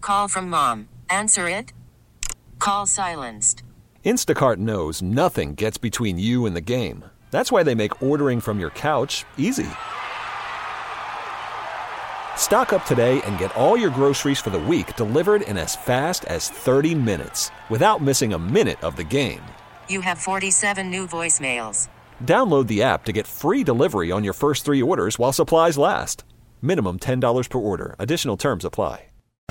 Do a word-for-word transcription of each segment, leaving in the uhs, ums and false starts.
Call from mom. Answer it. Call silenced. Instacart knows nothing gets between you and the game. That's why they make ordering from your couch easy. Stock up today and get all your groceries for the week delivered in as fast as thirty minutes without missing a minute of the game. You have forty-seven new voicemails. Download the app to get free delivery on your first three orders while supplies last. Minimum ten dollars per order. Additional terms apply.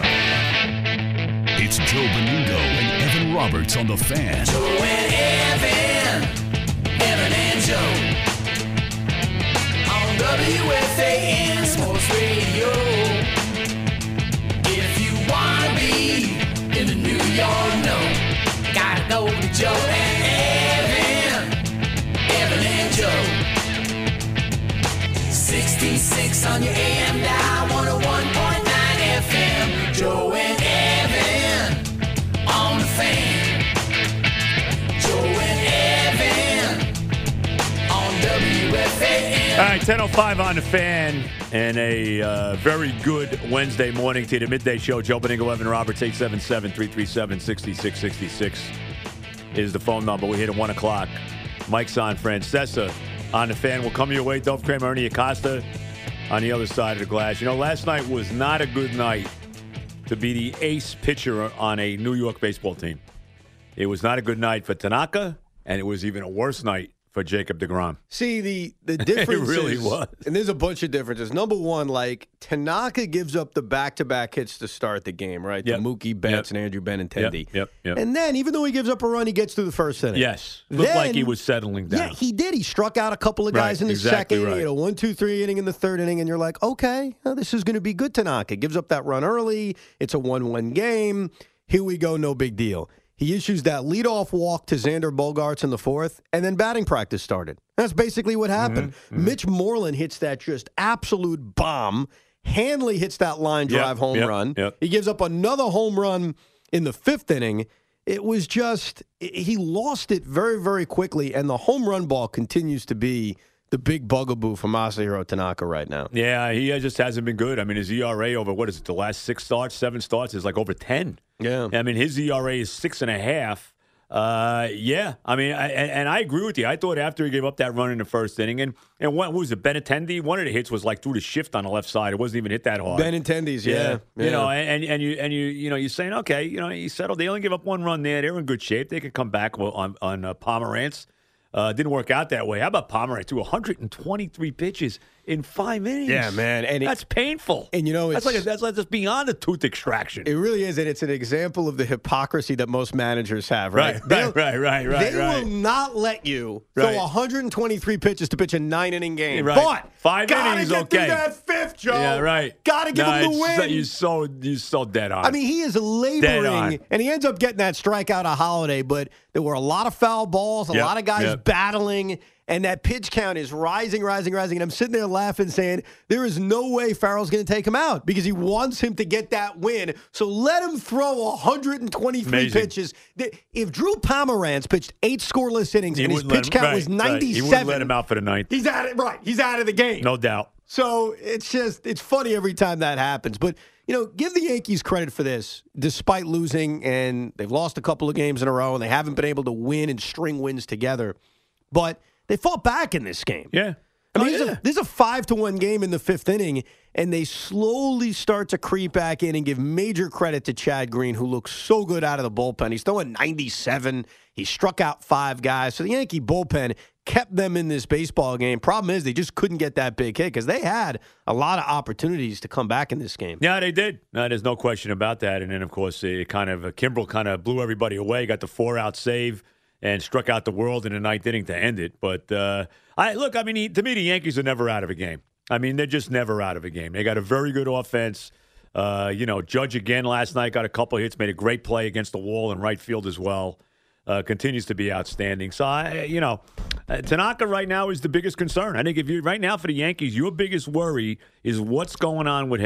It's Joe Benudo and Evan Roberts on The Fan. Joe and Evan, Evan and Joe. On W F A N Sports Radio. If you want to be in the New York know, gotta go to Joe and Evan, Evan and Joe. sixty-six on your A M dial, one oh one point nine F M. Joe and Evan on The Fan. Joe and Evan on W F A N. All right, ten oh five on The Fan, and a uh, very good Wednesday morning to the midday show. Joe Beningo, Evan Roberts, eight seven seven, three three seven, six six six six is the phone number. We hit at one o'clock. Mike's on, Francesa on The Fan. We'll come your way. Dove Kramer, Ernie Acosta on the other side of the glass. You know, last night was not a good night to be the ace pitcher on a New York baseball team. It was not a good night for Tanaka, and it was even a worse night for Jacob deGrom. See, the, the difference It really is, was. and there's a bunch of differences. Number one, like, Tanaka gives up the back-to-back hits to start the game, right? Yep. The Mookie Betts Yep. and Andrew Benintendi. Yep, yep, yep. And then, even though he gives up a run, he gets through the first inning. Yes. Looked Then- like he was settling down. Yeah, he did. He struck out a couple of guys Right, in the exactly second. right. He had a one, two, three inning in the third inning, and you're like, okay, well, this is going to be good. Tanaka gives up that run early. It's a one-one game. Here we go. No big deal. He issues that leadoff walk to Xander Bogaerts in the fourth, and then batting practice started. That's basically what happened. Mm-hmm, mm-hmm. Mitch Moreland hits that just absolute bomb. Hanley hits that line drive Yep, home yep, run. yep. He gives up another home run in the fifth inning. It was just, he lost it very, very quickly, and the home run ball continues to be the big bugaboo for Masahiro Tanaka right now. Yeah, he just hasn't been good. I mean, his E R A over, what is it, the last six starts, seven starts is like over ten. Yeah. I mean, his E R A is six and a half. Uh, yeah, I mean, I, and, and I agree with you. I thought after he gave up that run in the first inning, and and what, what was it, Benintendi? One of the hits was like through the shift on the left side. It wasn't even hit that hard. Benintendi's, yeah. yeah. You know, and, and you and you you know, you're saying, okay, you know, he settled. They only give up one run there. They're in good shape. They could come back on on uh, Pomerantz. Uh, didn't work out that way. How about Pomerantz? Threw one hundred twenty-three pitches in five innings. Yeah, man. And it- that's painful. And, you know, that's like a, it's- that's like just beyond a tooth extraction. It really is, and it's an example of the hypocrisy that most managers have, right? Right, They'll- right, right, right, right, They right. will not let you Right. throw one hundred twenty-three pitches to pitch a nine-inning game. Right. But Five gotta innings, get through okay. that fifth, Joe. Yeah, right. Gotta give No, him the it's win. So, you're so you're so dead on. I mean, he is Dead laboring, on. and he ends up getting that strikeout a Holiday, but there were a lot of foul balls, a Yep, lot of guys yep. battling, and that pitch count is rising, rising, rising. And I'm sitting there laughing, saying, there is no way Farrell's going to take him out because he wants him to get that win. So let him throw one hundred twenty-three Amazing. pitches. If Drew Pomerantz pitched eight scoreless innings He and his wouldn't let pitch him- count right, was right. ninety-seven, He wouldn't let him out for the ninth. he's out of, right, he's out of the game. No doubt. So it's just, it's funny every time that happens. But, you know, give the Yankees credit for this. Despite losing, and they've lost a couple of games in a row, and they haven't been able to win and string wins together. But they fought back in this game. Yeah. I mean, Oh, this, is yeah. a, this is a five to one game in the fifth inning, and they slowly start to creep back in and give major credit to Chad Green, who looks so good out of the bullpen. He's throwing ninety-seven. He struck out five guys. So the Yankee bullpen kept them in this baseball game. Problem is, they just couldn't get that big hit because they had a lot of opportunities to come back in this game. Yeah, they did. No, there's no question about that. And then, of course, it kind of uh, Kimbrel kind of blew everybody away. Got the four-out save and struck out the world in the ninth inning to end it. But uh, I look, I mean, he, to me, the Yankees are never out of a game. I mean, they're just never out of a game. They got a very good offense. Uh, you know, Judge again last night got a couple hits, made a great play against the wall in right field as well. Uh, continues to be outstanding. So, I, you know, uh, Tanaka right now is the biggest concern. I think if you right now for the Yankees, your biggest worry is what's going on with him.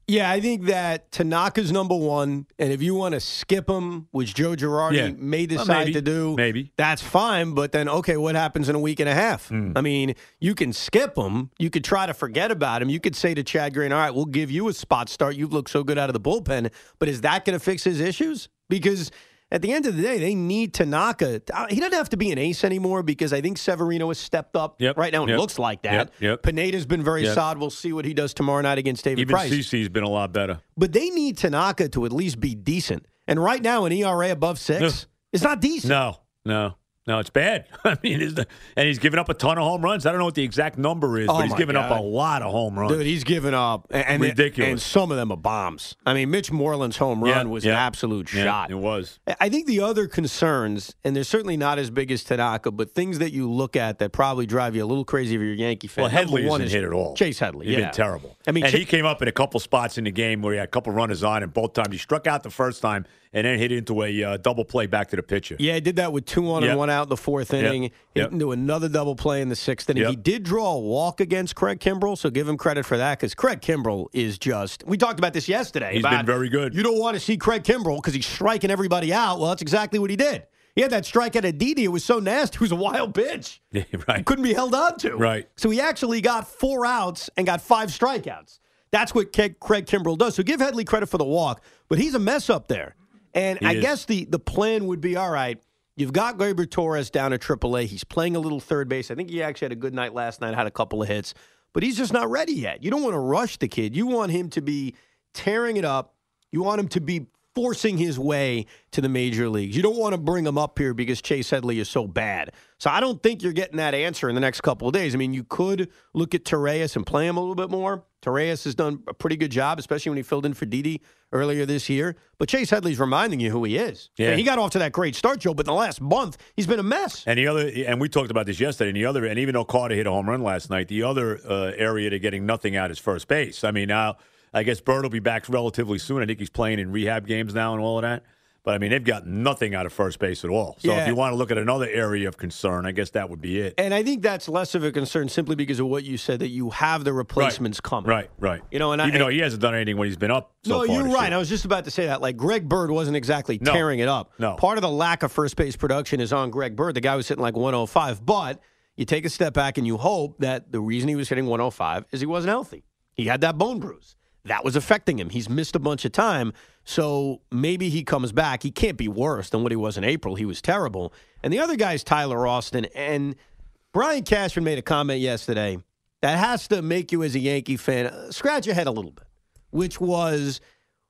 Yeah, I think that Tanaka's number one, and if you want to skip him, which Joe Girardi Yeah. may Well, decide maybe. to do, Maybe. that's fine. But then, okay, what happens in a week and a half? Mm. I mean, you can skip him. You could try to forget about him. You could say to Chad Green, all right, we'll give you a spot start. You've looked so good out of the bullpen. But is that going to fix his issues? Because at the end of the day, they need Tanaka. He doesn't have to be an ace anymore because I think Severino has stepped up. Yep. Right now, it Yep. looks like that. Yep. Yep. Pineda's been very Yep. solid. We'll see what he does tomorrow night against David Even Price. C C's been a lot better. But they need Tanaka to at least be decent. And right now, an E R A above six No. is not decent. No, no, no, it's bad. I mean, it's the, and he's given up a ton of home runs. I don't know what the exact number is, Oh, but he's my given up God. a lot of home runs. Dude, he's given up. And, and Ridiculous. And some of them are bombs. I mean, Mitch Moreland's home Yeah, run was an yeah. absolute Yeah, shot. it was. I think the other concerns, and they're certainly not as big as Tanaka, but things that you look at that probably drive you a little crazy if you're a Yankee fan. Well, Headley Number one isn't is hit at all. Chase Headley. He's yeah. been terrible. I mean, and Ch- he came up in a couple spots in the game where he had a couple runners on, and both times he struck out the first time and then hit into a uh, double play back to the pitcher. Yeah, he did that with two on Yep. and one out in the fourth Yep. inning. Hit Yep. into another double play in the sixth inning. Yep. He did draw a walk against Craig Kimbrell, so give him credit for that because Craig Kimbrell is just. We talked about this yesterday. He's about been very good. You don't want to see Craig Kimbrell because he's striking everybody out. Well, that's exactly what he did. He had that strikeout at Didi. It was so nasty. It was a wild pitch. Yeah, right. Couldn't be held on to. Right. So he actually got four outs and got five strikeouts. That's what Ke- Craig Kimbrell does. So give Headley credit for the walk, but he's a mess up there. And He I is. guess the the plan would be, all right, you've got Gleyber Torres down at triple A. He's playing a little third base. I think he actually had a good night last night, had a couple of hits, but he's just not ready yet. You don't want to rush the kid. You want him to be tearing it up. You want him to be forcing his way to the major leagues. You don't want to bring him up here because Chase Headley is so bad. So I don't think you're getting that answer in the next couple of days. I mean, you could look at Torres and play him a little bit more. Torres has done a pretty good job, especially when he filled in for Didi earlier this year. But Chase Headley's reminding you who he is. Yeah. I mean, he got off to that great start, Joe, but in the last month, he's been a mess. And the other, and we talked about this yesterday. And the other, and even though Carter hit a home run last night, the other uh, area to getting nothing out is first base. I mean, now I guess Bird will be back relatively soon. I think he's playing in rehab games now and all of that. But I mean, they've got nothing out of first base at all. So Yeah. if you want to look at another area of concern, I guess that would be it. And I think that's less of a concern simply because of what you said, that you have the replacements coming. Right, right. You know, and I- even though he hasn't done anything when he's been up. So No, far you're this right. year. I was just about to say that. Like, Greg Bird wasn't exactly No. tearing it up. No. Part of the lack of first base production is on Greg Bird. The guy was hitting like one oh five. But you take a step back and you hope that the reason he was hitting one oh five is he wasn't healthy. He had that bone bruise. That was affecting him. He's missed a bunch of time. So maybe he comes back. He can't be worse than what he was in April. He was terrible. And the other guy is Tyler Austin. And Brian Cashman made a comment yesterday that has to make you, as a Yankee fan, uh, scratch your head a little bit, which was,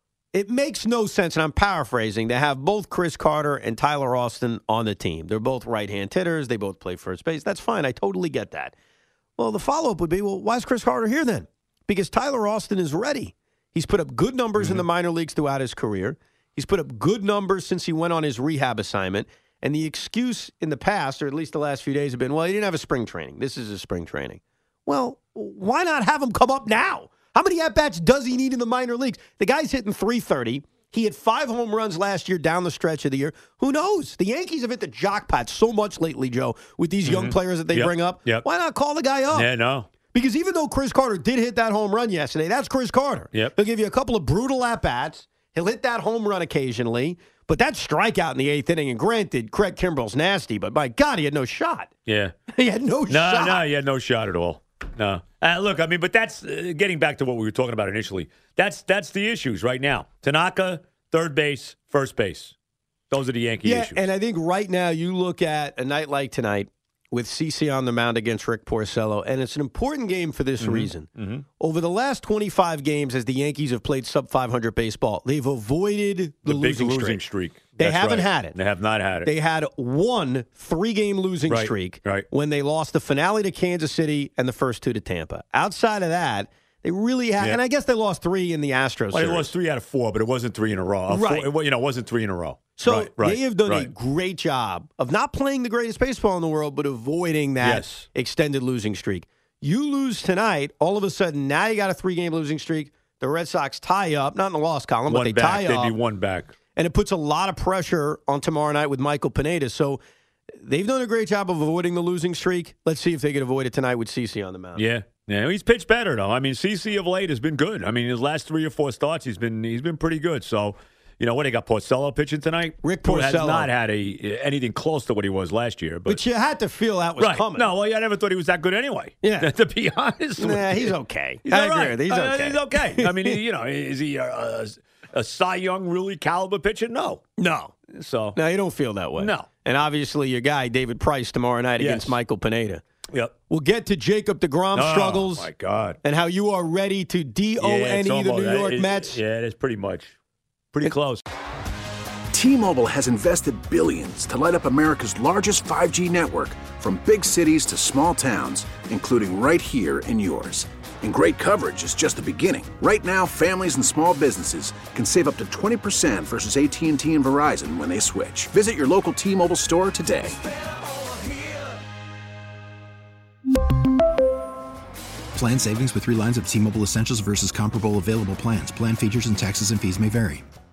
it makes no sense, and I'm paraphrasing, to have both Chris Carter and Tyler Austin on the team. They're both right-hand hitters. They both play first base. That's fine. I totally get that. Well, the follow-up would be, well, why is Chris Carter here then? Because Tyler Austin is ready. He's put up good numbers mm-hmm. in the minor leagues throughout his career. He's put up good numbers since he went on his rehab assignment. And the excuse in the past, or at least the last few days, have been, well, he didn't have a spring training. This is a spring training. Well, why not have him come up now? How many at-bats does he need in the minor leagues? The guy's hitting three thirty. He had five home runs last year down the stretch of the year. Who knows? The Yankees have hit the jackpot so much lately, Joe, with these mm-hmm. young players that they yep. bring up. Yep. Why not call the guy up? Yeah, no. Because even though Chris Carter did hit that home run yesterday, that's Chris Carter. Yep. He'll give you a couple of brutal at-bats. He'll hit that home run occasionally. But that strikeout in the eighth inning, and granted, Craig Kimbrell's nasty, but my God, he had no shot. Yeah. He had no, no shot. No, no, he had no shot at all. No. Uh, look, I mean, but that's uh, getting back to what we were talking about initially. That's that's the issues right now. Tanaka, third base, first base. Those are the Yankee yeah, issues. And I think right now you look at a night like tonight with CeCe on the mound against Rick Porcello, and it's an important game for this mm-hmm. reason. Mm-hmm. Over the last twenty-five games, as the Yankees have played sub five hundred baseball, they've avoided the, the losing, big losing streak. streak. They That's haven't right. had it. They have not had it. They had one three-game losing right. streak right. when they lost the finale to Kansas City and the first two to Tampa. Outside of that, they really had, yeah. and I guess they lost three in the Astros well, series. It was three out of four, but it wasn't three in a row. A right. Four, it, you know, it wasn't three in a row. So right, right, they have done right. a great job of not playing the greatest baseball in the world, but avoiding that yes. extended losing streak. You lose tonight, all of a sudden, now you got a three-game losing streak. The Red Sox tie up, not in the loss column, one but they back. tie They'd up. be one back. And it puts a lot of pressure on tomorrow night with Michael Pineda. So they've done a great job of avoiding the losing streak. Let's see if they can avoid it tonight with CeCe on the mound. Yeah, Yeah, he's pitched better though. I mean, C C of late has been good. I mean, his last three or four starts, he's been he's been pretty good. So, you know what? They got Porcello pitching tonight. Rick Who has Porcello. not had a anything close to what he was last year. But, But you had to feel that was right. coming. No, well, I never thought he was that good anyway. Yeah. to be honest. with Nah, you. he's okay. He's I all agree right. with you. He's Uh, okay. he's okay. I mean, he, you know, is he a, a, a Cy Young really caliber pitcher? No. No. So No, you don't feel that way. No. And obviously your guy, David Price, tomorrow night Yes. against Michael Pineda. Yep. We'll get to Jacob deGrom Oh, struggles my God. and how you are ready to D O Yeah, N it's E the almost- New York it- Mets. Yeah, it is pretty much. Pretty close. T-Mobile has invested billions to light up America's largest five G network, from big cities to small towns, including right here in yours. And great coverage is just the beginning. Right now, families and small businesses can save up to twenty percent versus A T and T and Verizon when they switch. Visit your local T-Mobile store today. Plan savings with three lines of T-Mobile Essentials versus comparable available plans. Plan features and taxes and fees may vary.